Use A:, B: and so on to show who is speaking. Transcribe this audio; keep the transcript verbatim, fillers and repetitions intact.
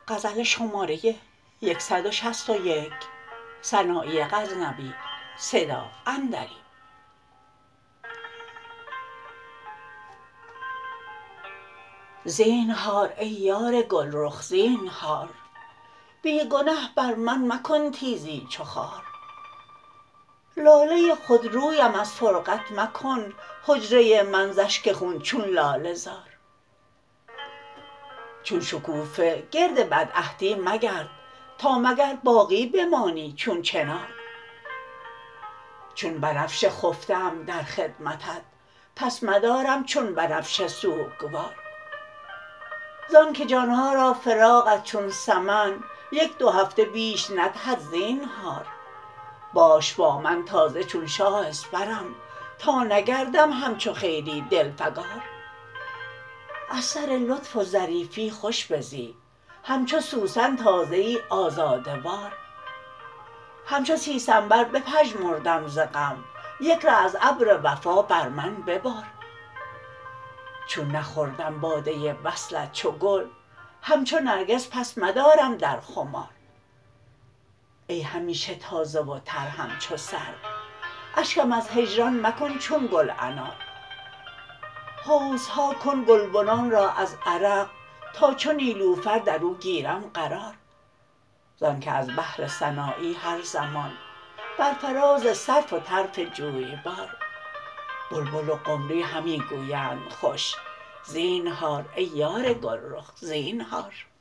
A: زینهار ای یار گلرخ زینهار بی گنه بر من مکن تیزی چو خار لاله خودرویم از فرقت مکن حجره من ز اشک خون چون لاله زار چون شکوفه گرد بدعهدی مگرد تا مگر باقی بمانی چون چنار چون بنفشه خفته ام در خدمتت پس مدارم چون بنفشه سوگوار زانکه جان ها را فراقت چون سمن یک دو هفته بیش ندهد زینهار باش با من تازه چون شاه اسپرم تا نگردم همچو خیری دل فگار از سر لطف و ظریفی خوش بزی همچو سوسن تازه ای آزاده وار همچو سیسنبر بپژمردم ز غم یک ره از ابر وفا بر من ببار چون نخوردم باده وصلت چو گل همچو نرگس پس مدارم در خمار ای همیشه تازه و تر همچو سرو اشکم از هجران مکن چون گل انار حوضها کن گلبنان را از عرق تا چو نیلوفر درو گیرم قرار زانکه از بحر سنایی هر زمان بر فراز صرف و طرف جویبار بلبل و قمری همی گویند خوش زینهار ای یار گلرخ زینهار